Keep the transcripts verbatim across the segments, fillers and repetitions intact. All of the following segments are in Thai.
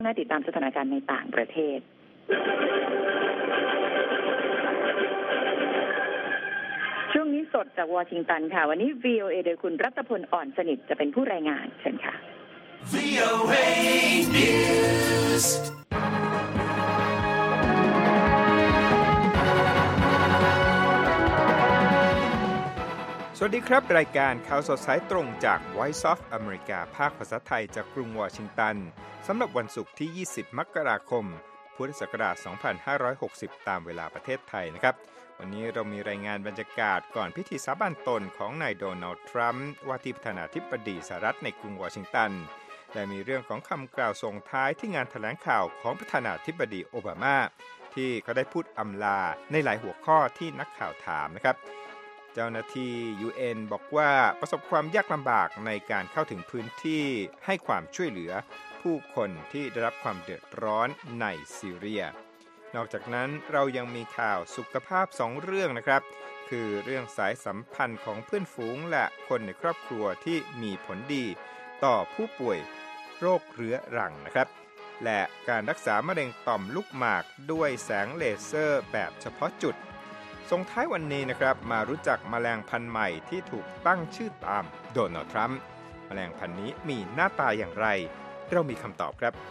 น่าติดตามสถานการณ์ในต่างประเทศช่วงนี้สดจากวอชิงตันค่ะวันนี้ วี โอ เอ โดยคุณรัตพลอ่อนสนิทจะเป็นผู้รายงานเชิญค่ะ วี โอ เอ News สวัสดีครับรายการข่าวสดสายตรงจาก Voice of America ภาคภาษาไทยจากกรุงวอชิงตันสำหรับวันศุกร์ที่ยี่สิบมกราคมพุทธศักราชสองพันห้าร้อยหกสิบตามเวลาประเทศไทยนะครับวันนี้เรามีรายงานบรรยากาศก่อนพิธีสาบานตนของนายโดนัลด์ทรัมป์ว่าที่ประธานาธิบดีสหรัฐในกรุงวอชิงตันและมีเรื่องของคำกล่าวส่งท้ายที่งานแถลงข่าวของประธานาธิบดีโอบามาที่เขาได้พูดอำลาในหลายหัวข้อที่นักข่าวถามนะครับเจ้าหน้าที่ ยู เอ็น บอกว่าประสบความยากลำบากในการเข้าถึงพื้นที่ให้ความช่วยเหลือผู้คนที่ได้รับความเดือดร้อนในซีเรียนอกจากนั้นเรายังมีข่าวสุขภาพสองเรื่องนะครับคือเรื่องสายสัมพันธ์ของเพื่อนฝูงและคนในครอบครัวที่มีผลดีต่อผู้ป่วยโรคเรื้อรังนะครับและการรักษามะเร็งต่อมลูกหมากด้วยแสงเลเซอร์แบบเฉพาะจุดส่งท้ายวันนี้นะครับมารู้จักแมลงพันธุ์ใหม่ที่ถูกตั้งชื่อตามโดนัลด์ทรัมป์แมลงพันธุ์นี้มีหน้าตาอย่างไรเรามีคำตอบครับ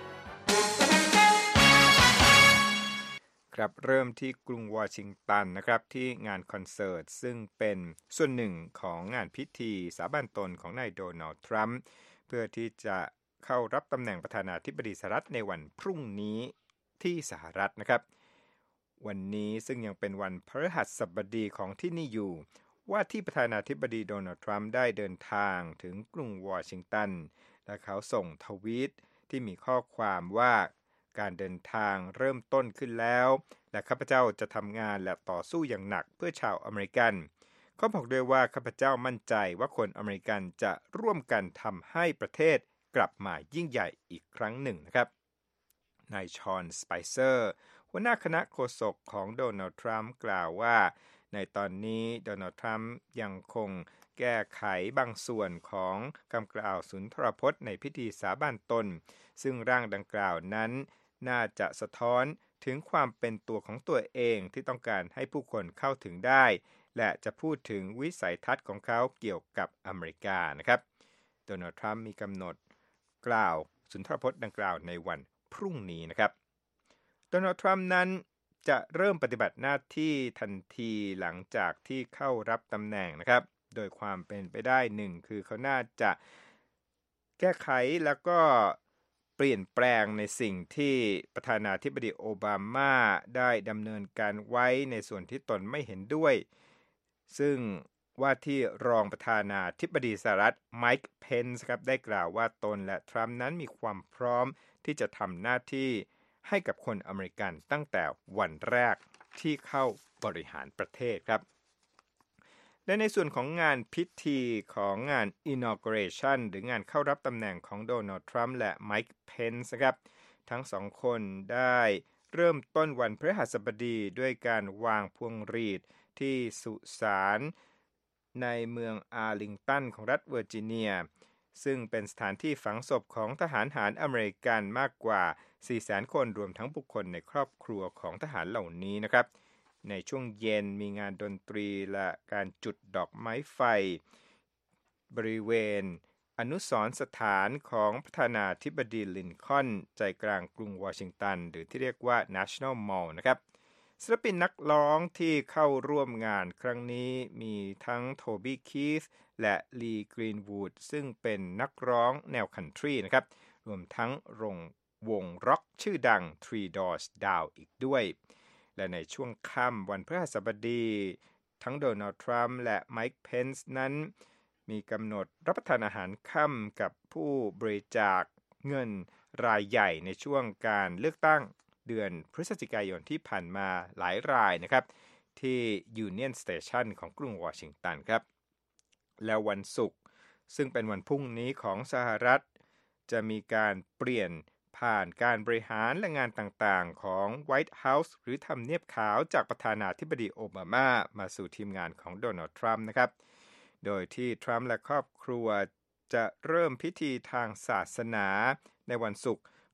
ครับเริ่มที่กรุงวอชิงตันนะครับที่งานคอนเสิร์ตซึ่งเป็นส่วนหนึ่งของงานพิธีสาบานตนของนายโดนัลด์ทรัมป์เพื่อที่จะเข้ารับตำแหน่งประธานาธิบดีสหรัฐในวันพรุ่งนี้ที่สหรัฐนะครับวันนี้ซึ่งยังเป็นวันพฤหัสบดีของที่นี่อยู่ว่าที่ประธานาธิบดีโดนัลด์ทรัมป์ได้เดินทางถึงกรุงวอชิงตันและเขาส่งทวีตที่มีข้อความว่าการเดินทางเริ่มต้นขึ้นแล้วและข้าพเจ้าจะทำงานและต่อสู้อย่างหนักเพื่อชาวอเมริกันเขาบอกด้วยว่าข้าพเจ้ามั่นใจว่าคนอเมริกันจะร่วมกันทำให้ประเทศกลับมายิ่งใหญ่อีกครั้งหนึ่งนะครับนายชอนสไปเซอร์หัวหน้าคณะโฆษกของโดนัลด์ทรัมป์กล่าวว่าในตอนนี้โดนัลด์ทรัมป์ยังคงแก้ไขบางส่วนของคำกล่าวสุนทรพจน์ในพิธีสาบานตนซึ่งร่างดังกล่าวนั้นน่าจะสะท้อนถึงความเป็นตัวของตัวเองที่ต้องการให้ผู้คนเข้าถึงได้และจะพูดถึงวิสัยทัศน์ของเขาเกี่ยวกับอเมริกานะครับโดนัลด์ทรัมป์มีกำหนดกล่าวสุนทรพจน์ดังกล่าวในวันพรุ่งนี้นะครับโดนัลด์ทรัมป์นั้นจะเริ่มปฏิบัติหน้าที่ทันทีหลังจากที่เข้ารับตำแหน่งนะครับโดยความเป็นไปได้หนึ่งคือเขาน่าจะแก้ไขแล้วก็เปลี่ยนแปลงในสิ่งที่ประธานาธิบดีโอบามาได้ดำเนินการไว้ในส่วนที่ตนไม่เห็นด้วยซึ่งว่าที่รองประธานาธิบดีสหรัฐไมค์เพนส์ครับได้กล่าวว่าตนและทรัมป์นั้นมีความพร้อมที่จะทำหน้าที่ให้กับคนอเมริกันตั้งแต่วันแรกที่เข้าบริหารประเทศครับและในส่วนของงานพิธีของงาน inauguration หรืองานเข้ารับตำแหน่งของโดนัลด์ทรัมป์และไมค์เพนส์ครับทั้งสองคนได้เริ่มต้นวันพฤหัสบดีด้วยการวางพวงหรีดที่สุสานในเมืองอาร์ลิงตันของรัฐเวอร์จิเนียซึ่งเป็นสถานที่ฝังศพของทหารหารอเมริกันมากกว่า สี่แสน คนรวมทั้งบุคคลในครอบครัวของทหารเหล่านี้นะครับในช่วงเย็นมีงานดนตรีและการจุดดอกไม้ไฟบริเวณอนุสรณ์สถานของประธานาธิบดีลินคอล์นใจกลางกรุงวอชิงตันหรือที่เรียกว่า National Mall นะครับศิลปินนักร้องที่เข้าร่วมงานครั้งนี้มีทั้งโทบี้คีธและลีกรีนวูดซึ่งเป็นนักร้องแนวคันทรีนะครับรวมทั้งรงวงร็อกชื่อดัง Three Doors Down อีกด้วยและในช่วงค่ำวันพฤหัสบดีทั้งโดนัลด์ทรัมป์และไมค์เพนส์นั้นมีกำหนดรับประทานอาหารค่ำกับผู้บริจาคเงินรายใหญ่ในช่วงการเลือกตั้งเดือนพฤศจิกายนที่ผ่านมาหลายรายนะครับที่ Union Station ของกรุงวอชิงตันครับแล้ววันศุกร์ซึ่งเป็นวันพรุ่งนี้ของสหรัฐจะมีการเปลี่ยนผ่านการบริหารและงานต่างๆของ White House หรือทำเนียบขาวจากประธานาธิบดีโอบามามาสู่ทีมงานของโดนัลด์ทรัมป์นะครับโดยที่ทรัมป์และครอบครัวจะเริ่มพิธีทางศาสนาในวันศุกร์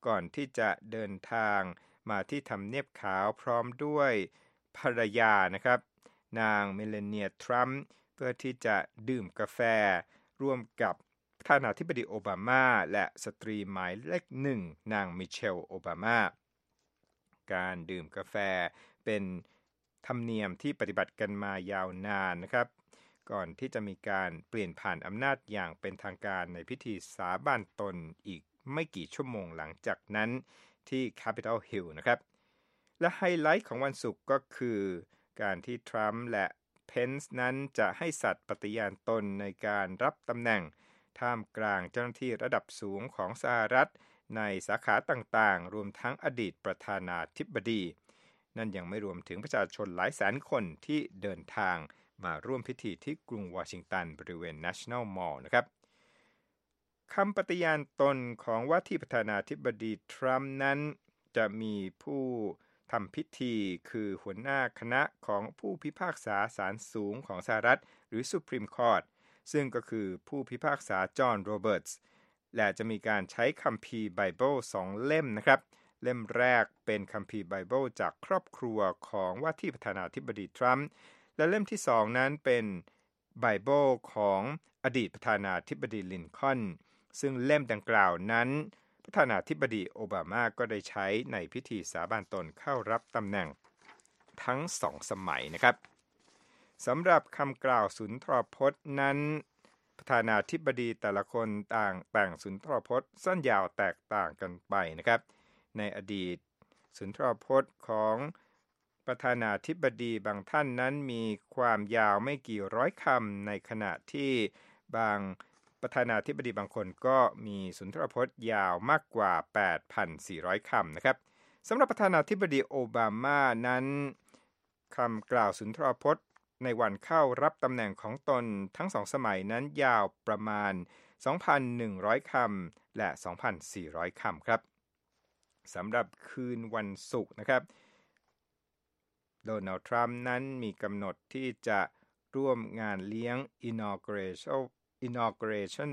ก่อนที่จะเดินทางมาที่ทำเนียบขาวพร้อมด้วยภรรยานะครับนางเมลานีทรัมป์เพื่อที่จะดื่มกาแฟร่วมกับประธานาธิบดีโอบามาและสตรีหมายเลขหนึ่งนางมิเชลโอบามาการดื่มกาแฟเป็นธรรมเนียมที่ปฏิบัติกันมายาวนานนะครับก่อนที่จะมีการเปลี่ยนผ่านอำนาจอย่างเป็นทางการในพิธีสาบานตนอีกไม่กี่ชั่วโมงหลังจากนั้นที่ Capitol Hill นะครับและไฮไลท์ของวันศุกร์ก็คือการที่ทรัมป์และเพนซ์นั้นจะให้สัตย์ปฏิญาณตนในการรับตำแหน่งท่ามกลางเจ้าหน้าที่ระดับสูงของสหรัฐในสาขาต่างๆรวมทั้งอดีตประธานาธิบดีนั่นยังไม่รวมถึงประชาชนหลายแสนคนที่เดินทางมาร่วมพิธีที่กรุงวอชิงตันบริเวณ National Mall นะครับคำปฏิญาณตนของว่าที่ประธานาธิบดีทรัมป์นั้นจะมีผู้ทำพิธีคือหัวหน้าคณะของผู้พิพากษาศาลสูงของสหรัฐหรือ Supreme Court ซึ่งก็คือผู้พิพากษาจอห์นโรเบิร์ตส์และจะมีการใช้คัมภีร์ไบเบิลสองเล่มนะครับเล่มแรกเป็นคัมภีร์ไบเบิลจากครอบครัวของว่าที่ประธานาธิบดีทรัมป์และเล่มที่สองนั้นเป็นไบเบิลของอดีตประธานาธิบดีลินคอล์นซึ่งเล่มดังกล่าวนั้นประธานาธิบดีโอบามาก็ได้ใช้ในพิธีสาบานตนเข้ารับตำแหน่งทั้งสองสมัยนะครับสำหรับคำกล่าวสุนทรพจน์นั้นประธานาธิบดีแต่ละคนต่างแต่งสุนทรพจน์สั้นยาวแตกต่างกันไปนะครับในอดีตสุนทรพจน์ของประธานาธิบดีบางท่านนั้นมีความยาวไม่กี่ร้อยคำในขณะที่บางประธานาธิบดีบางคนก็มีสุนทรพจน์ยาวมากกว่า แปดพันสี่ร้อย คำนะครับสำหรับประธานาธิบดีโอบามานั้นคำกล่าวสุนทรพจน์ในวันเข้ารับตำแหน่งของตนทั้งสองสมัยนั้นยาวประมาณ สองพันหนึ่งร้อย คำและ สองพันสี่ร้อย คำครับสำหรับคืนวันศุกร์นะครับโดนัลด์ทรัมป์นั้นมีกำหนดที่จะร่วมงานเลี้ยง inauguration inauguration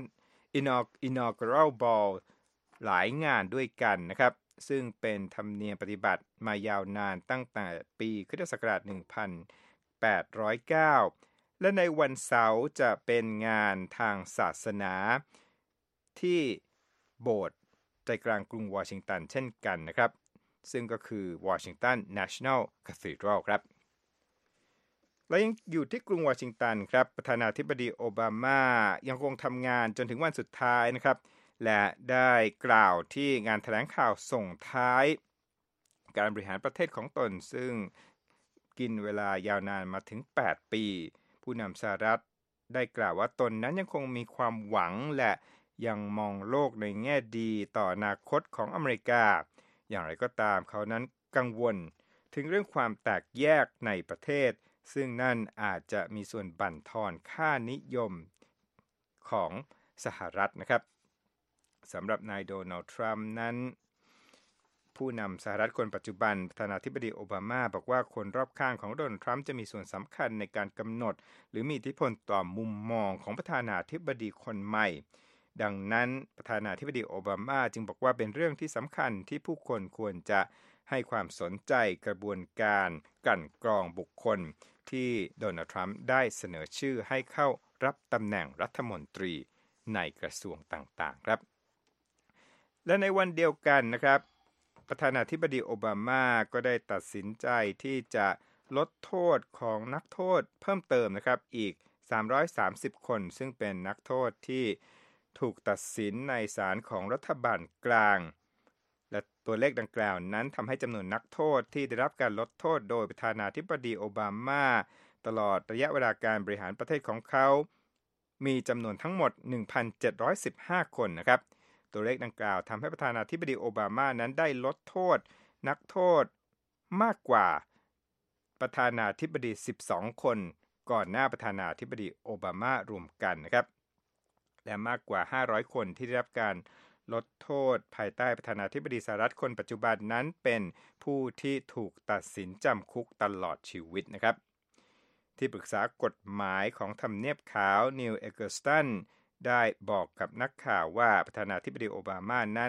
inaugural ball หลายงานด้วยกันนะครับซึ่งเป็นธรรมเนียมปฏิบัติมายาวนานตั้งแต่ปีค.ศ. หนึ่งพันแปดร้อยเก้าและในวันเสาร์จะเป็นงานทางศาสนาที่โบสถ์ใจกลางกรุงวอชิงตันเช่นกันนะครับซึ่งก็คือ Washington National Cathedral ครับและยังอยู่ที่กรุงวอชิงตันครับประธานาธิบดีโอบามายังคงทำงานจนถึงวันสุดท้ายนะครับและได้กล่าวที่งานแถลงข่าวส่งท้ายการบริหารประเทศของตนซึ่งกินเวลายาวนานมาถึงแปดปีผู้นำสหรัฐได้กล่าวว่าตนนั้นยังคงมีความหวังและยังมองโลกในแง่ดีต่ออนาคตของอเมริกาอย่างไรก็ตามเขานั้นกังวลถึงเรื่องความแตกแยกในประเทศซึ่งนั่นอาจจะมีส่วนบั่นทอนค่านิยมของสหรัฐนะครับสำหรับนายโดนัลด์ทรัมป์นั้นผู้นำสหรัฐคนปัจจุบันประธานาธิบดีโอบามาบอกว่าคนรอบข้างของโดนัลด์ทรัมป์จะมีส่วนสำคัญในการกำหนดหรือมีอิทธิพลต่อมุมมองของประธานาธิบดีคนใหม่ดังนั้นประธานาธิบดีโอบามาจึงบอกว่าเป็นเรื่องที่สำคัญที่ผู้คนควรจะให้ความสนใจกระบวนการกลั่นกรองบุคคลที่โดนัลด์ทรัมป์ได้เสนอชื่อให้เข้ารับตำแหน่งรัฐมนตรีในกระทรวงต่างๆครับและในวันเดียวกันนะครับประธานาธิบดีโอบามาก็ได้ตัดสินใจที่จะลดโทษของนักโทษเพิ่มเติมนะครับอีกสามร้อยสามสิบคนซึ่งเป็นนักโทษที่ถูกตัดสินในศาลของรัฐบาลกลางและตัวเลขดังกล่าวนั้นทำให้จำนวนนักโทษที่ได้รับการลดโทษโดยประธานาธิบดีโอบามาตลอดระยะเวลาการบริหารประเทศของเขามีจำนวนทั้งหมด หนึ่งพันเจ็ดร้อยสิบห้า คนนะครับตัวเลขดังกล่าวทำให้ประธานาธิบดีโอบามานั้นได้ลดโทษนักโทษมากกว่าประธานาธิบดีสิบสองคนก่อนหน้าประธานาธิบดีโอบามารวมกันนะครับและมากกว่าห้าร้อยคนที่ได้รับการลดโทษภายใต้ประธานาธิบดีสหรัฐคนปัจจุบันนั้นเป็นผู้ที่ถูกตัดสินจำคุกตลอดชีวิตนะครับที่ปรึกษากฎหมายของทำเนียบขาวนิวเอเกอร์สตันได้บอกกับนักข่าวว่าประธานาธิบดีโอบามานั้น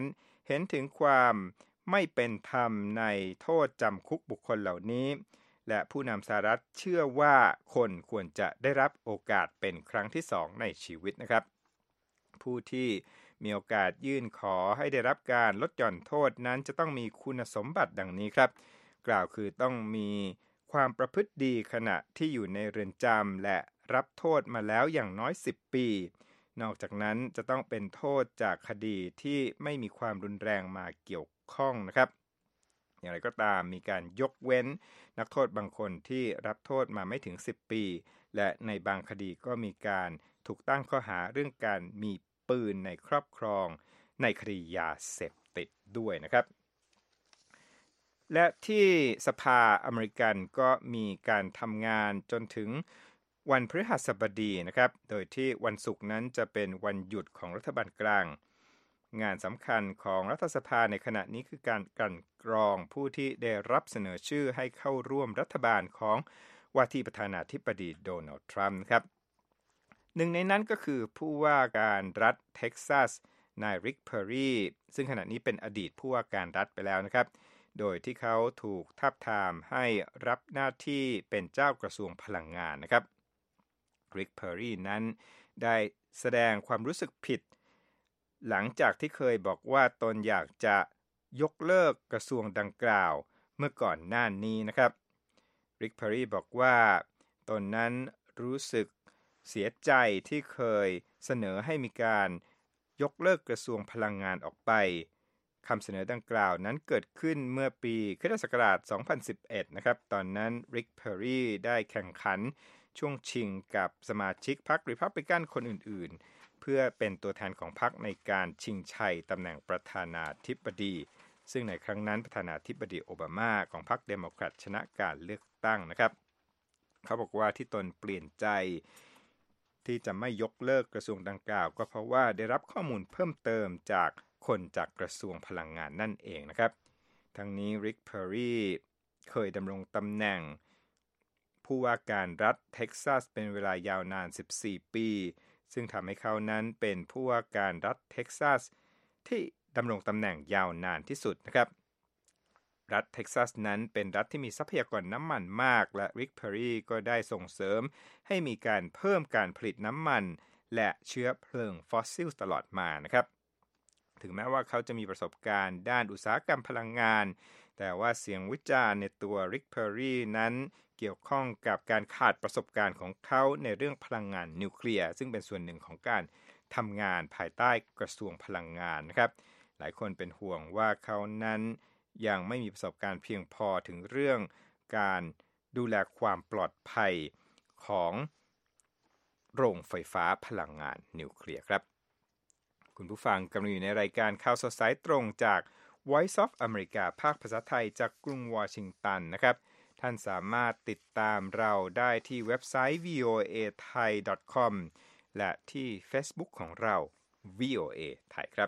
เห็นถึงความไม่เป็นธรรมในโทษจำคุกบุคคลเหล่านี้และผู้นำสหรัฐเชื่อว่าคนควรจะได้รับโอกาสเป็นครั้งที่สองในชีวิตนะครับผู้ที่มีโอกาสยื่นขอให้ได้รับการลดหย่อนโทษนั้นจะต้องมีคุณสมบัติดังนี้ครับกล่าวคือต้องมีความประพฤติดีขณะที่อยู่ในเรือนจำและรับโทษมาแล้วอย่างน้อยสิบปีนอกจากนั้นจะต้องเป็นโทษจากคดีที่ไม่มีความรุนแรงมาเกี่ยวข้องนะครับอย่างไรก็ตามมีการยกเว้นนักโทษบางคนที่รับโทษมาไม่ถึงสิบปีและในบางคดีก็มีการถูกตั้งข้อหาเรื่องการมีปืนในครอบครองในคดียาเสพติดด้วยนะครับและที่สภาอเมริกันก็มีการทำงานจนถึงวันพฤหัสบดีนะครับโดยที่วันศุกร์นั้นจะเป็นวันหยุดของรัฐบาลกลางงานสำคัญของรัฐสภาในขณะนี้คือการกลั่นกรองผู้ที่ได้รับเสนอชื่อให้เข้าร่วมรัฐบาลของว่าที่ประธานาธิบดีโดนัลด์ทรัมป์ครับหนึ่งในนั้นก็คือผู้ว่าการรัฐเท็กซัสนายริกเพอร์รีซึ่งขณะนี้เป็นอดีตผู้ว่าการรัฐไปแล้วนะครับโดยที่เขาถูกทาบทามให้รับหน้าที่เป็นเจ้ากระทรวงพลังงานนะครับริกเพอร์รีนั้นได้แสดงความรู้สึกผิดหลังจากที่เคยบอกว่าตนอยากจะยกเลิกกระทรวงดังกล่าวเมื่อก่อนหน้านี้นะครับริกเพอร์รีบอกว่าตนนั้นรู้สึกเสียใจที่เคยเสนอให้มีการยกเลิกกระทรวงพลังงานออกไปคำเสนอดังกล่าวนั้นเกิดขึ้นเมื่อปีคริสตศักราชสองพันสิบเอ็ดนะครับตอนนั้นริกเพอร์รีได้แข่งขันช่วงชิงกับสมาชิกพรรครีพับลิกันคนอื่นๆเพื่อเป็นตัวแทนของพรรคในการชิงชัยตำแหน่งประธานาธิบดีซึ่งในครั้งนั้นประธานาธิบดีโอบามาของพรรคเดโมแครตชนะการเลือกตั้งนะครับเขาบอกว่าที่ตนเปลี่ยนใจที่จะไม่ยกเลิกกระทรวงดังกล่าวก็เพราะว่าได้รับข้อมูลเพิ่มเติมจากคนจากกระทรวงพลังงานนั่นเองนะครับทั้งนี้ริกเพอร์รีเคยดำรงตำแหน่งผู้ว่าการรัฐเท็กซัสเป็นเวลายาวนานสิบสี่ปีซึ่งทำให้เขานั้นเป็นผู้ว่าการรัฐเท็กซัสที่ดำรงตำแหน่งยาวนานที่สุดนะครับรัฐเท็กซัสนั้นเป็นรัฐที่มีทรัพยากรน้ำมันมากและริกเพอร์รีก็ได้ส่งเสริมให้มีการเพิ่มการผลิตน้ำมันและเชื้อเพลิงฟอสซิลตลอดมานะครับถึงแม้ว่าเขาจะมีประสบการณ์ด้านอุตสาหกรรมพลังงานแต่ว่าเสียงวิจารณ์ในตัวริกเพอร์รีนั้นเกี่ยวข้องกับการขาดประสบการณ์ของเขาในเรื่องพลังงานนิวเคลียร์ซึ่งเป็นส่วนหนึ่งของการทำงานภายใต้กระทรวงพลังงานนะครับหลายคนเป็นห่วงว่าเขานั้นยังไม่มีประสบการณ์เพียงพอถึงเรื่องการดูแลความปลอดภัยของโรงไฟฟ้าพลังงานนิวเคลียร์ครับคุณผู้ฟังกำลังอยู่ในรายการข่าวสดสายตรงจาก Voice of America ภาคภาษาไทยจากกรุงวอชิงตันนะครับท่านสามารถติดตามเราได้ที่เว็บไซต์ วี โอ เอ ไทย ดอท คอม และที่ Facebook ของเรา วี โอ เอ ไทยครับ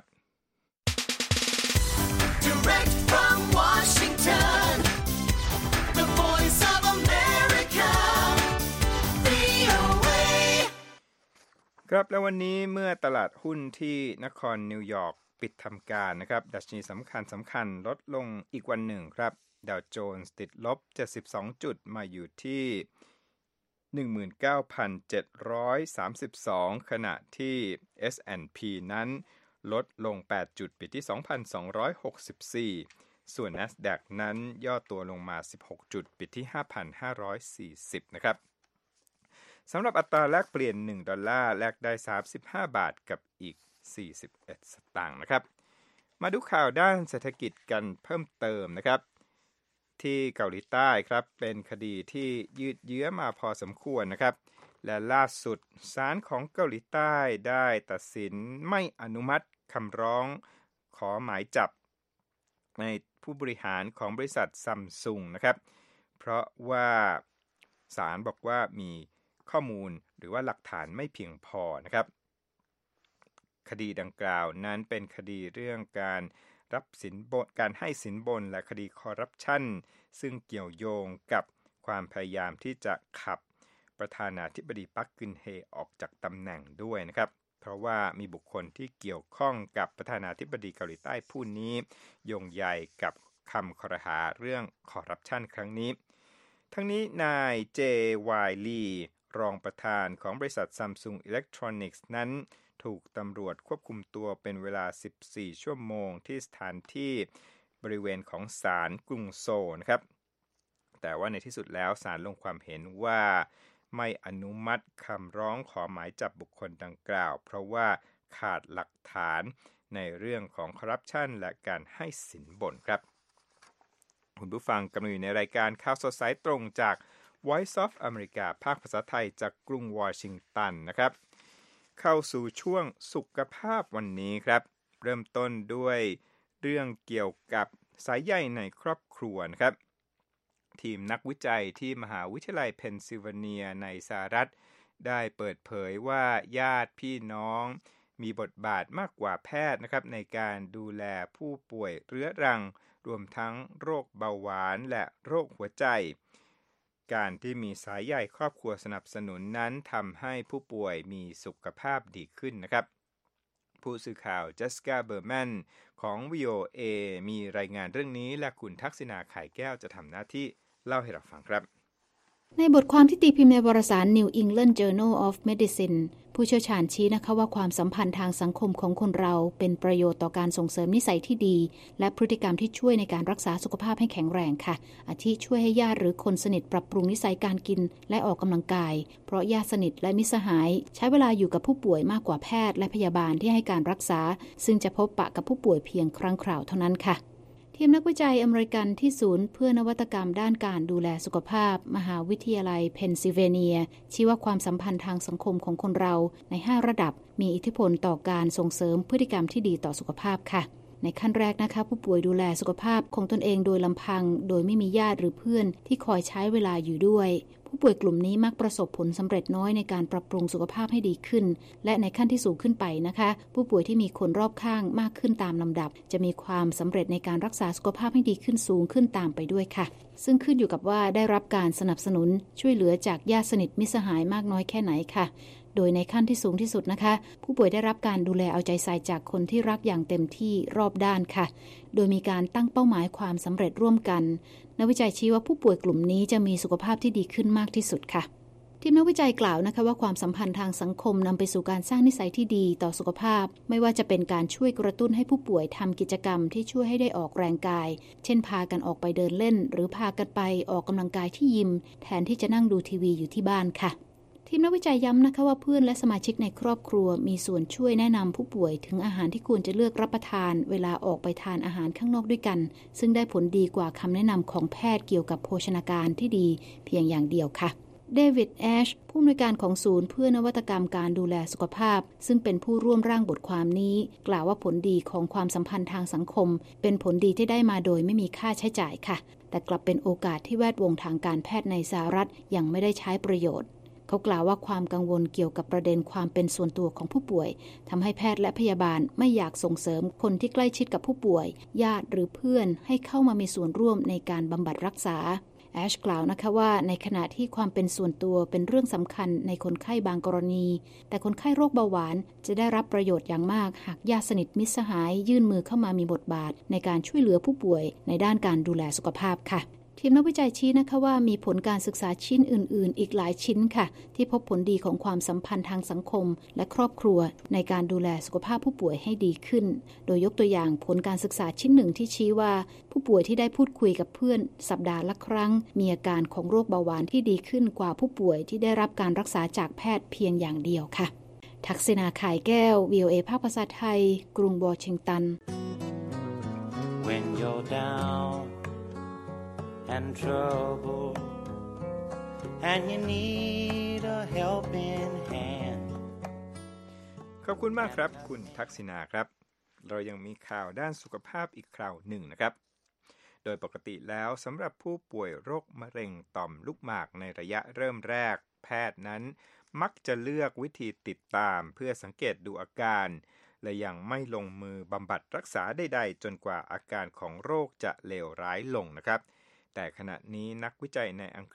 Direct from Washington, the Voice of America, วี โอ เอ ครับแล้ววันนี้เมื่อตลาดหุ้นที่นครนิวยอร์กปิดทำการนะครับดัชนีสำคัญสำคัญลดลงอีกวันหนึ่งครับดาวโจนส์ติดลบเจ็ดสิบสองจุดมาอยู่ที่ หนึ่งหมื่นเก้าพันเจ็ดร้อยสามสิบสอง ขณะที่ เอส แอนด์ พี นั้นลดลงแปดจุดปิดที่ สองพันสองร้อยหกสิบสี่ ส่วน NASDAQ นั้นย่อตัวลงมาสิบหกจุดปิดที่ ห้าพันห้าร้อยสี่สิบ นะครับสำหรับอัตราแลกเปลี่ยนหนึ่งดอลลาร์แลกได้สามสิบห้าบาทกับอีกสี่สิบเอ็ดสตางค์นะครับมาดูข่าวด้านเศรษฐกิจกันเพิ่มเติมนะครับที่เกาหลีใต้ครับเป็นคดีที่ยืดเยื้อมาพอสมควรนะครับและล่าสุดศาลของเกาหลีใต้ได้ตัดสินไม่อนุมัติคำร้องขอหมายจับในผู้บริหารของบริษัทซัมซุงนะครับเพราะว่าศาลบอกว่ามีข้อมูลหรือว่าหลักฐานไม่เพียงพอนะครับคดีดังกล่าวนั้นเป็นคดีเรื่องการรับสินบนการให้สินบนและคดีคอร์รัปชันซึ่งเกี่ยวโยงกับความพยายามที่จะขับประธานาธิบดีปักกึนเฮออกจากตำแหน่งด้วยนะครับเพราะว่ามีบุคคลที่เกี่ยวข้องกับประธานาธิบดีเกาหลีใต้ผู้นี้โยงใยกับคำครหาเรื่องคอร์รัปชันครั้งนี้ทั้งนี้นายเจวายลีรองประธานของบริษัท Samsung Electronics นั้นถูกตำรวจควบคุมตัวเป็นเวลาสิบสี่ชั่วโมงที่สถานที่บริเวณของศาลกรุงโซลนะครับแต่ว่าในที่สุดแล้วศาลลงความเห็นว่าไม่อนุมัติคำร้องขอหมายจับบุคคลดังกล่าวเพราะว่าขาดหลักฐานในเรื่องของคอร์รัปชันและการให้สินบนครับคุณผู้ฟังกำลังอยู่ในรายการข่าวสดสายตรงจาก Voice of America ภาคภาษาไทยจากกรุงวอชิงตันนะครับเข้าสู่ช่วงสุขภาพวันนี้ครับเริ่มต้นด้วยเรื่องเกี่ยวกับสายใยในครอบครัวนะครับทีมนักวิจัยที่มหาวิทยาลัยเพนซิลเวเนียในสหรัฐได้เปิดเผยว่าญาติพี่น้องมีบทบาทมากกว่าแพทย์นะครับในการดูแลผู้ป่วยเรื้อรังรวมทั้งโรคเบาหวานและโรคหัวใจการที่มีสายใยครอบครัวสนับสนุนนั้นทำให้ผู้ป่วยมีสุขภาพดีขึ้นนะครับผู้สื่อข่าวเจสสิก้าเบอร์แมนของ วี โอ เอ มีรายงานเรื่องนี้และคุณทักษิณาไข่แก้วจะทำหน้าที่เล่าให้เราฟังครับในบทความที่ตีพิมพ์ในวารสาร New England Journal of Medicine ผู้เชี่ยวชาญชี้นะคะว่าความสัมพันธ์ทางสังคมของคนเราเป็นประโยชน์ต่อการส่งเสริมนิสัยที่ดีและพฤติกรรมที่ช่วยในการรักษาสุขภาพให้แข็งแรงค่ะอาทิช่วยให้ญาติหรือคนสนิทปรับปรุงนิสัยการกินและออกกำลังกายเพราะญาติสนิทและมิตรสหายใช้เวลาอยู่กับผู้ป่วยมากกว่าแพทย์และพยาบาลที่ให้การรักษาซึ่งจะพบปะกับผู้ป่วยเพียงครั้งคราวเท่านั้นค่ะทีมนักวิจัยอเมริกันที่ศูนย์เพื่อนวัตกรรมด้านการดูแลสุขภาพมหาวิทยาลัยเพนซิลเวเนียชี้ว่าความสัมพันธ์ทางสังคมของคนเราในห้าระดับมีอิทธิพลต่อการส่งเสริมพฤติกรรมที่ดีต่อสุขภาพค่ะในขั้นแรกนะคะผู้ป่วยดูแลสุขภาพของตนเองโดยลำพังโดยไม่มีญาติหรือเพื่อนที่คอยใช้เวลาอยู่ด้วยผู้ป่วยกลุ่มนี้มักประสบผลสำเร็จน้อยในการปรับปรุงสุขภาพให้ดีขึ้นและในขั้นที่สูงขึ้นไปนะคะผู้ป่วยที่มีคนรอบข้างมากขึ้นตามลำดับจะมีความสำเร็จในการรักษาสุขภาพให้ดีขึ้นสูงขึ้นตามไปด้วยค่ะซึ่งขึ้นอยู่กับว่าได้รับการสนับสนุนช่วยเหลือจากญาติสนิทมิตรสหายมากน้อยแค่ไหนค่ะโดยในขั้นที่สูงที่สุดนะคะผู้ป่วยได้รับการดูแลเอาใจใส่จากคนที่รักอย่างเต็มที่รอบด้านค่ะโดยมีการตั้งเป้าหมายความสำเร็จร่วมกันนักวิจัยชี้ว่าผู้ป่วยกลุ่มนี้จะมีสุขภาพที่ดีขึ้นมากที่สุดค่ะทีมนักวิจัยกล่าวนะคะว่าความสัมพันธ์ทางสังคมนำไปสู่การสร้างนิสัยที่ดีต่อสุขภาพไม่ว่าจะเป็นการช่วยกระตุ้นให้ผู้ป่วยทำกิจกรรมที่ช่วยให้ได้ออกแรงกายเช่นพากันออกไปเดินเล่นหรือพากันไปออกกำลังกายที่ยิมแทนที่จะนั่งดูทีวีอยู่ที่บ้านค่ะทีมนักวิจัยย้ำนะคะว่าเพื่อนและสมาชิกในครอบครัวมีส่วนช่วยแนะนำผู้ป่วยถึงอาหารที่ควรจะเลือกรับประทานเวลาออกไปทานอาหารข้างนอกด้วยกันซึ่งได้ผลดีกว่าคำแนะนำของแพทย์เกี่ยวกับโภชนาการที่ดีเพียงอย่างเดียวค่ะเดวิดแอชผู้อำนวยการของศูนย์เพื่อนวัตกรรมการดูแลสุขภาพซึ่งเป็นผู้ร่วมร่างบทความนี้กล่าวว่าผลดีของความสัมพันธ์ทางสังคมเป็นผลดีที่ได้มาโดยไม่มีค่าใช้จ่ายค่ะแต่กลับเป็นโอกาสที่แวดวงทางการแพทย์ในสหรัฐยังไม่ได้ใช้ประโยชน์เขากล่าวว่าความกังวลเกี่ยวกับประเด็นความเป็นส่วนตัวของผู้ป่วยทำให้แพทย์และพยาบาลไม่อยากส่งเสริมคนที่ใกล้ชิดกับผู้ป่วยญาติหรือเพื่อนให้เข้ามามีส่วนร่วมในการบำบัดรักษาแอชกล่าวนะคะว่าในขณะที่ความเป็นส่วนตัวเป็นเรื่องสำคัญในคนไข้บางกรณีแต่คนไข้โรคเบาหวานจะได้รับประโยชน์อย่างมากหากญาติสนิทมิตรสหายยื่นมือเข้ามามีบทบาทในการช่วยเหลือผู้ป่วยในด้านการดูแลสุขภาพค่ะทีมนักวิจัยชี้นะคะว่ามีผลการศึกษาชิ้นอื่นๆอีกหลายชิ้นค่ะที่พบผลดีของความสัมพันธ์ทางสังคมและครอบครัวในการดูแลสุขภาพผู้ป่วยให้ดีขึ้นโดยยกตัวอย่างผลการศึกษาชิ้นหนึ่งที่ชี้ว่าผู้ป่วยที่ได้พูดคุยกับเพื่อนสัปดาห์ละครั้งมีอาการของโรคเบาหวานที่ดีขึ้นกว่าผู้ป่วยที่ได้รับการรักษาจากแพทย์เพียงอย่างเดียวค่ะทักษิณาข่ายแก้ว วี โอ เอ ภาคภาษาไทยกรุงวอชิงตัน When you're down and trouble and you need a helping hand ขอบคุณมากครับคุณทักษิณาครับเรายังมีข่าวด้านสุขภาพอีกข่าวหนึ่งนะครับโดยปกติแล้วสำหรับผู้ป่วยโรคมะเร็งต่อมลูกหมากในระยะเริ่มแรกแพทย์นั้นมักจะเลือกวิธีติดตามเพื่อสังเกตดูอาการและยังไม่ลงมือบำบัดรักษาใดๆจนกว่าอาการของโรคจะเลวร้ายลงนะครับแต่ขณะนี้นักวิจัยในอังกฤษ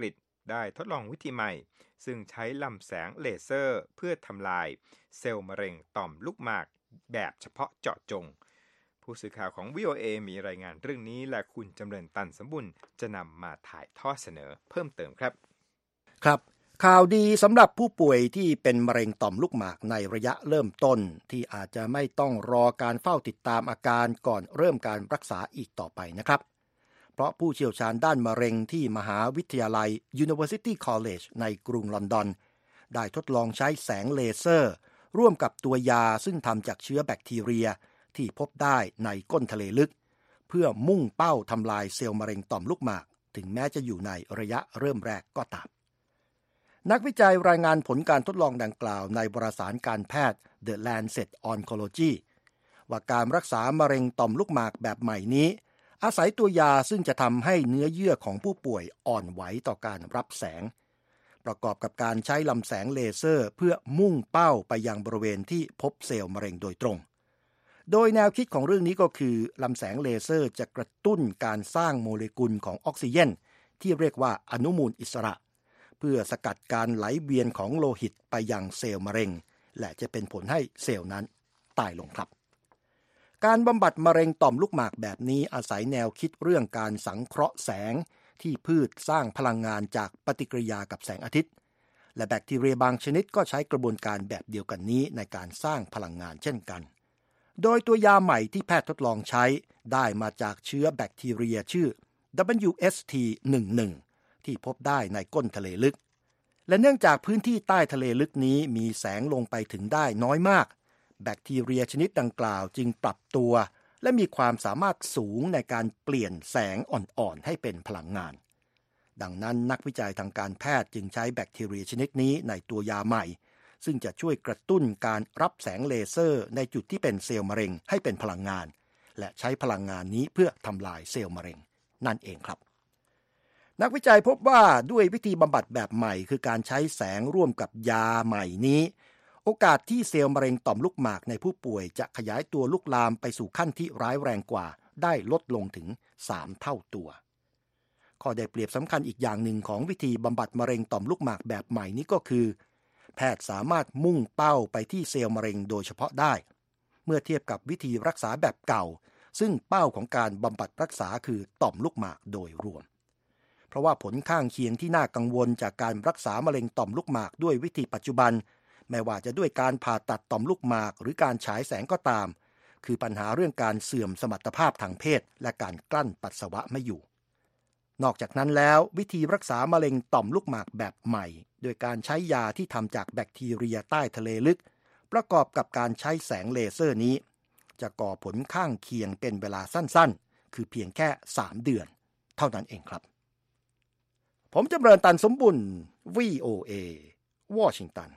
ได้ทดลองวิธีใหม่ซึ่งใช้ลำแสงเลเซอร์เพื่อทำลายเซลล์มะเร็งต่อมลูกหมากแบบเฉพาะเจาะจงผู้สื่อข่าวของ วี โอ เอ มีรายงานเรื่องนี้และคุณจำเริญตันสมบุญจะนำมาถ่ายทอดเสนอเพิ่มเติมครับครับข่าวดีสำหรับผู้ป่วยที่เป็นมะเร็งต่อมลูกหมากในระยะเริ่มต้นที่อาจจะไม่ต้องรอการเฝ้าติดตามอาการก่อนเริ่มการรักษาอีกต่อไปนะครับเพราะผู้เชี่ยวชาญด้านมะเร็งที่มหาวิทยาลัย University College ในกรุงลอนดอนได้ทดลองใช้แสงเลเซอร์ร่วมกับตัวยาซึ่งทำจากเชื้อแบคทีเรียที่พบได้ในก้นทะเลลึกเพื่อมุ่งเป้าทำลายเซลล์มะเร็งต่อมลูกหมากถึงแม้จะอยู่ในระยะเริ่มแรกก็ตามนักวิจัยรายงานผลการทดลองดังกล่าวในวารสารการแพทย์ The Lancet Oncology ว่าการรักษามะเร็งต่อมลูกหมากแบบใหม่นี้อาศัยตัวยาซึ่งจะทำให้เนื้อเยื่อของผู้ป่วยอ่อนไหวต่อการรับแสงประกอบกับการใช้ลำแสงเลเซอร์เพื่อมุ่งเป้าไปยังบริเวณที่พบเซลล์มะเร็งโดยตรงโดยแนวคิดของเรื่องนี้ก็คือลำแสงเลเซอร์จะกระตุ้นการสร้างโมเลกุลของออกซิเจนที่เรียกว่าอนุมูลอิสระเพื่อสกัดการไหลเวียนของโลหิตไปยังเซลล์มะเร็งและจะเป็นผลให้เซลล์นั้นตายลงครับการบำบัดมะเร็งต่อมลูกหมากแบบนี้อาศัยแนวคิดเรื่องการสังเคราะห์แสงที่พืชสร้างพลังงานจากปฏิกิริยากับแสงอาทิตย์และแบคทีเรียบางชนิดก็ใช้กระบวนการแบบเดียวกันนี้ในการสร้างพลังงานเช่นกันโดยตัวยาใหม่ที่แพทย์ทดลองใช้ได้มาจากเชื้อแบคทีเรียชื่อ ดับเบิลยู เอส ที สิบเอ็ด ที่พบได้ในก้นทะเลลึกและเนื่องจากพื้นที่ใต้ทะเลลึกนี้มีแสงลงไปถึงได้น้อยมากแบคทีเรียชนิดดังกล่าวจึงปรับตัวและมีความสามารถสูงในการเปลี่ยนแสงอ่อนๆให้เป็นพลังงานดังนั้นนักวิจัยทางการแพทย์จึงใช้แบคทีเรียชนิดนี้ในตัวยาใหม่ซึ่งจะช่วยกระตุ้นการรับแสงเลเซอร์ในจุดที่เป็นเซลล์มะเร็งให้เป็นพลังงานและใช้พลังงานนี้เพื่อทำลายเซลล์มะเร็งนั่นเองครับนักวิจัยพบว่าด้วยวิธีบำบัดแบบใหม่คือการใช้แสงร่วมกับยาใหม่นี้โอกาสที่เซลล์มะเร็งต่อมลูกหมากในผู้ป่วยจะขยายตัวลุกลามไปสู่ขั้นที่ร้ายแรงกว่าได้ลดลงถึงสามเท่าตัวข้อได้เปรียบสำคัญอีกอย่างหนึ่งของวิธีบำบัดมะเร็งต่อมลูกหมากแบบใหม่นี้ก็คือแพทย์สามารถมุ่งเป้าไปที่เซลล์มะเร็งโดยเฉพาะได้เมื่อเทียบกับวิธีรักษาแบบเก่าซึ่งเป้าของการบำบัดรักษาคือต่อมลูกหมากโดยรวมเพราะว่าผลข้างเคียงที่น่ากังวลจากการรักษามะเร็งต่อมลูกหมากด้วยวิธีปัจจุบันไม่ว่าจะด้วยการผ่าตัดต่อมลูกหมากหรือการฉายแสงก็ตามคือปัญหาเรื่องการเสื่อมสมรรถภาพทางเพศและการกลั้นปัสสาวะไม่อยู่นอกจากนั้นแล้ววิธีรักษามะเร็งต่อมลูกหมากแบบใหม่โดยการใช้ยาที่ทำจากแบคทีเรียใต้ทะเลลึกประกอบกับการใช้แสงเลเซอร์นี้จะก่อผลข้างเคียงเป็นเวลาสั้นๆคือเพียงแค่สามเดือนเท่านั้นเองครับผมจำเริญตันสมบุญ วี โอ เอ วอชิงตัน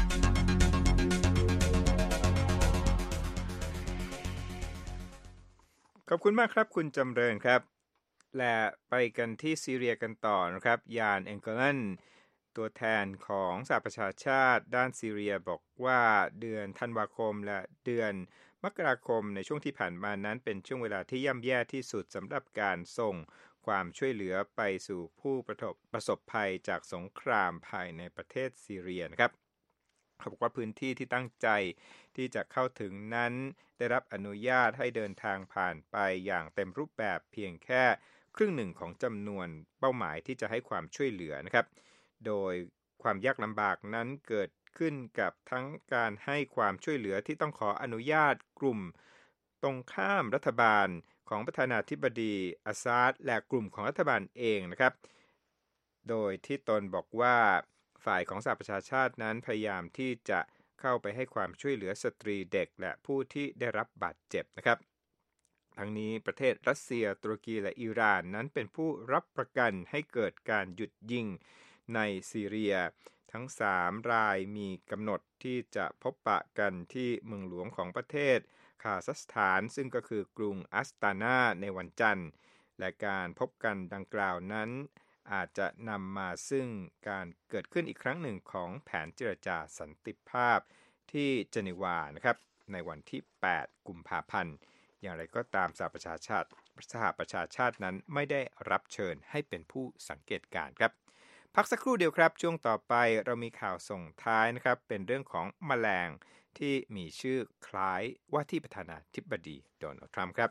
ขอบคุณมากครับคุณจำเริญครับและไปกันที่ซีเรียกันต่อนะครับยานเอ็งเกลันตัวแทนของสหประชาชาติด้านซีเรียบอกว่าเดือนธันวาคมและเดือนมกราคมในช่วงที่ผ่านมานั้นเป็นช่วงเวลาที่ย่ำแย่ที่สุดสำหรับการส่งความช่วยเหลือไปสู่ผู้ประสบประสบภัยจากสงครามภายในประเทศซีเรียนะครับเขาบอกว่าพื้นที่ที่ตั้งใจที่จะเข้าถึงนั้นได้รับอนุญาตให้เดินทางผ่านไปอย่างเต็มรูปแบบเพียงแค่ครึ่งหนึ่งของจำนวนเป้าหมายที่จะให้ความช่วยเหลือนะครับโดยความยากลำบากนั้นเกิดขึ้นกับทั้งการให้ความช่วยเหลือที่ต้องขออนุญาตกลุ่มตรงข้ามรัฐบาลของประธานาธิบดีอาซาดและกลุ่มของรัฐบาลเองนะครับโดยที่ตนบอกว่าฝ่ายของสหประชาชาตินั้นพยายามที่จะเข้าไปให้ความช่วยเหลือสตรีเด็กและผู้ที่ได้รับบาดเจ็บนะครับทั้งนี้ประเทศรัสเซียตุรกีและอิหร่านนั้นเป็นผู้รับประกันให้เกิดการหยุดยิงในซีเรียทั้งสามรายมีกำหนดที่จะพบปะกันที่เมืองหลวงของประเทศคาซัคสถานซึ่งก็คือกรุงอัสตานาในวันจันทร์และการพบกันดังกล่าวนั้นอาจจะนำมาซึ่งการเกิดขึ้นอีกครั้งหนึ่งของแผนเจรจาสันติภาพที่เจนีวานะครับในวันที่แปดกุมภาพันธ์อย่างไรก็ตามสหประชาชาติสหประชาชาตินั้นไม่ได้รับเชิญให้เป็นผู้สังเกตการณ์ครับพักสักครู่เดียวครับช่วงต่อไปเรามีข่าวส่งท้ายนะครับเป็นเรื่องของแมลงที่มีชื่อคล้ายว่าที่ประธานาธิบดีโดนัลด์ทรัมป์ครับ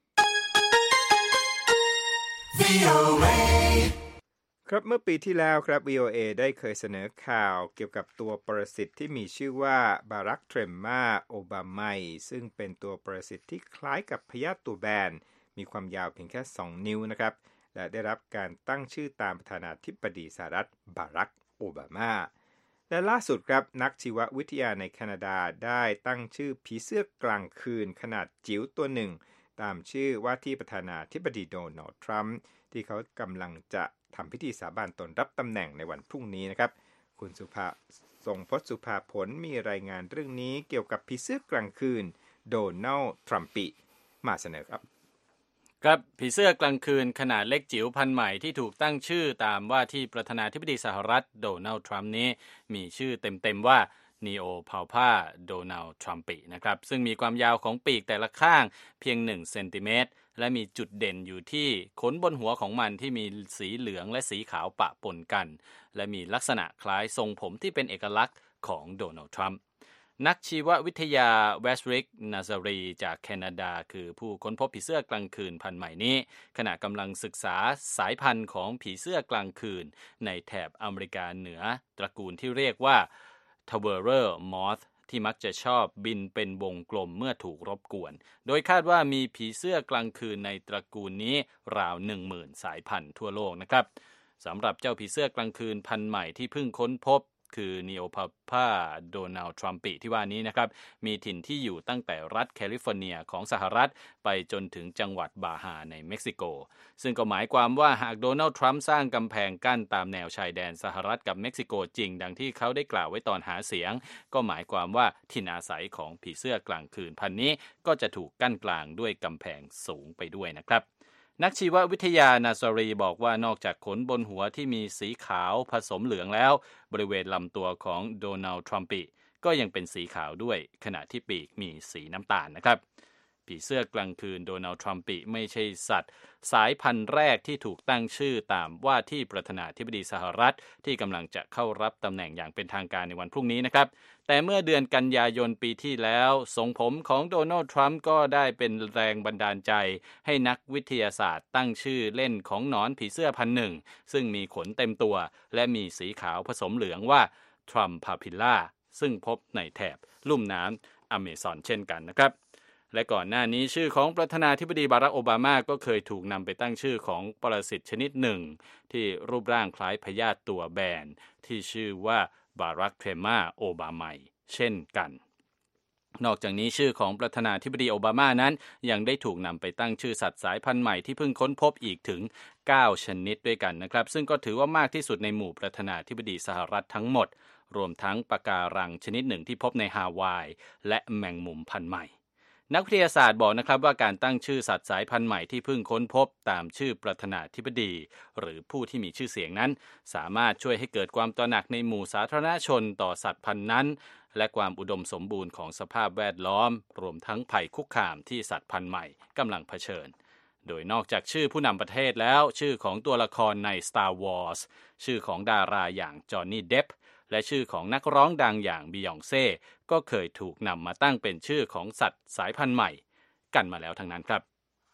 วี โอ เอ ครับเมื่อปีที่แล้วครับ วี โอ เอ ได้เคยเสนอข่าวเกี่ยวกับตัวปรสิตที่มีชื่อว่าบารักเทรมมาโอบาไมซึ่งเป็นตัวปรสิตที่คล้ายกับพยาธิตัวแบนมีความยาวเพียงแค่สองนิ้วนะครับและได้รับการตั้งชื่อตามประธานาธิบดีสหรัฐบารักโอบามาและล่าสุดครับนักชีววิทยาในแคนาดาได้ตั้งชื่อผีเสื้อกลางคืนขนาดจิ๋วตัวหนึ่งตามชื่อว่าที่ประธานาธิบดีโดนัลด์ทรัมป์ที่เขากำลังจะทำพิธีสาบานตนรับตำแหน่งในวันพรุ่งนี้นะครับคุณสุภาทรงพจน์สุภาผลมีรายงานเรื่องนี้เกี่ยวกับผีเสื้อกลางคืนโดนัลด์ทรัมป์มาเสนอครับครับผีเสื้อกลางคืนขนาดเล็กจิ๋วพันธุ์ใหม่ที่ถูกตั้งชื่อตามว่าที่ประธานาธิบดีสหรัฐโดนัลด์ทรัมป์นี้มีชื่อเต็มๆว่า Neo Palpa Donald Trump นะครับซึ่งมีความยาวของปีกแต่ละข้างเพียงหนึ่งเซนติเมตรและมีจุดเด่นอยู่ที่ขนบนหัวของมันที่มีสีเหลืองและสีขาวปะปนกันและมีลักษณะคล้ายทรงผมที่เป็นเอกลักษณ์ของโดนัลด์ทรัมป์นักชีววิทยาเวสริกนาซารีจากแคนาดาคือผู้ค้นพบผีเสื้อกลางคืนพันธุ์ใหม่นี้ขณะกำลังศึกษาสายพันธุ์ของผีเสื้อกลางคืนในแถบอเมริกาเหนือตระกูลที่เรียกว่า Toweret Moth ที่มักจะชอบบินเป็นวงกลมเมื่อถูกรบกวนโดยคาดว่ามีผีเสื้อกลางคืนในตระกูลนี้ราว หนึ่งหมื่น สายพันธุ์ทั่วโลกนะครับสำหรับเจ้าผีเสื้อกลางคืนพันธุ์ใหม่ที่เพิ่งค้นพบคือ Neo Palpa Donald Trump ที่ว่านี้นะครับมีถิ่นที่อยู่ตั้งแต่รัฐแคลิฟอร์เนียของสหรัฐไปจนถึงจังหวัดบาฮาในเม็กซิโกซึ่งก็หมายความว่าหากโดนัลด์ทรัมป์สร้างกำแพงกั้นตามแนวชายแดนสหรัฐกับเม็กซิโกจริงดังที่เขาได้กล่าวไว้ตอนหาเสียงก็หมายความว่าถิ่นอาศัยของผีเสื้อกลางคืนพันนี้ก็จะถูกกั้นกลางด้วยกำแพงสูงไปด้วยนะครับนักชีววิทยานาซารีบอกว่านอกจากขนบนหัวที่มีสีขาวผสมเหลืองแล้วบริเวณลำตัวของโดนัลด์ทรัมป์ก็ยังเป็นสีขาวด้วยขณะที่ปีกมีสีน้ำตาลนะครับผีเสื้อกลางคืนโดนัลด์ทรัมป์ไม่ใช่สัตว์สายพันธุ์แรกที่ถูกตั้งชื่อตามว่าที่ประธานาธิบดีสหรัฐที่กำลังจะเข้ารับตำแหน่งอย่างเป็นทางการในวันพรุ่งนี้นะครับแต่เมื่อเดือนกันยายนปีที่แล้วทรงผมของโดนัลด์ทรัมป์ก็ได้เป็นแรงบันดาลใจให้นักวิทยาศาสตร์ตั้งชื่อเล่นของหนอนผีเสื้อพันธุ์หนึ่งซึ่งมีขนเต็มตัวและมีสีขาวผสมเหลืองว่าทรัมพาพิลล่าซึ่งพบในแถบลุ่มน้ำอเมซอนเช่นกันนะครับและก่อนหน้านี้ชื่อของประธานาธิบดีบารักโอบามาก็เคยถูกนำไปตั้งชื่อของปรสิตชนิดหนึ่งที่รูปร่างคล้ายพยาธิตัวแบนที่ชื่อว่าบารักเทรมาโอบาไมเช่นกันนอกจากนี้ชื่อของประธานาธิบดีโอบามานั้นยังได้ถูกนำไปตั้งชื่อสัตว์สายพันธุ์ใหม่ที่เพิ่งค้นพบอีกถึงเก้าชนิดด้วยกันนะครับซึ่งก็ถือว่ามากที่สุดในหมู่ประธานาธิบดีสหรัฐทั้งหมดรวมทั้งปะการังชนิดหนึ่งที่พบในฮาวายและแมงมุมพันธุ์ใหม่นักวิทยาศาสตร์บอกนะครับว่าการตั้งชื่อสัตว์สายพันธุ์ใหม่ที่เพิ่งค้นพบตามชื่อประธานาธิบดีหรือผู้ที่มีชื่อเสียงนั้นสามารถช่วยให้เกิดความตระหนักในหมู่สาธารณชนต่อสัตว์พันธุ์นั้นและความอุดมสมบูรณ์ของสภาพแวดล้อมรวมทั้งภัยคุกคามที่สัตว์พันธุ์ใหม่กำลังเผชิญโดยนอกจากชื่อผู้นำประเทศแล้วชื่อของตัวละครใน Star Wars ชื่อของดาราอย่างจอห์นนี่เดปและชื่อของนักร้องดังอย่างบียองเซ่ก็เคยถูกนำมาตั้งเป็นชื่อของสัตว์สายพันธุ์ใหม่กันมาแล้วทั้งนั้นครับ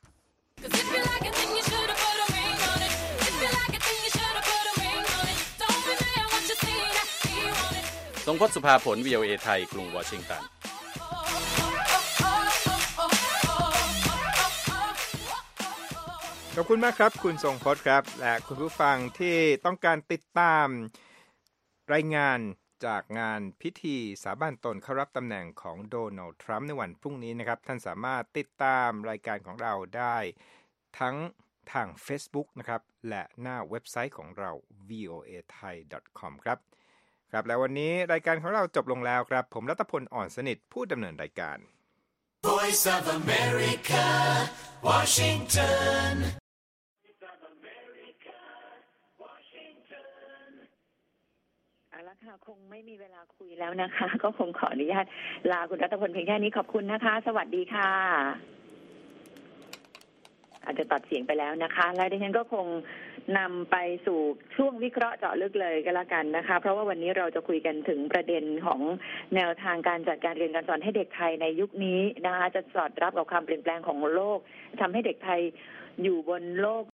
ทรงพจน์สุภาผล วี โอ เอ ไทยกรุงวอชิงตันขอบคุณมากครับคุณทรงพจน์ครับและคุณผู้ฟังที่ต้องการติดตามรายงานจากงานพิธีสาบานตนเข้ารับตำแหน่งของโดนัลด์ทรัมป์ในวันพรุ่งนี้นะครับท่านสามารถติดตามรายการของเราได้ทั้งทาง Facebook นะครับและหน้าเว็บไซต์ของเรา วี โอ เอ ไทย ดอท คอม ครับครับและวันนี้รายการของเราจบลงแล้วครับผมรัตพลอ่อนสนิทผู้ดำเนินรายการ Voice of America Washington เอาละค่ะคงไม่มีเวลาคุยแล้วนะคะก็คงขออนุญาตลาคุณรัตพลเพียงแค่นี้ขอบคุณนะคะสวัสดีค่ะอาจจะตัดเสียงไปแล้วนะคะและดิฉันก็คงนำไปสู่ช่วงวิเคราะห์เจาะลึกเลยก็แล้วกันนะคะเพราะว่าวันนี้เราจะคุยกันถึงประเด็นของแนวทางการจัดการเรียนการสอนให้เด็กไทยในยุคนี้นะคะจะสอดรับกับความเปลี่ยนแปลงของโลกทำให้เด็กไทยอยู่บนโลก